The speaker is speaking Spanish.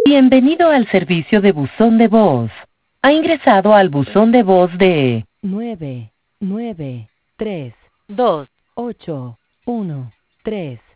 Bienvenido al servicio de buzón de voz. Ha ingresado al buzón de voz de 9932813.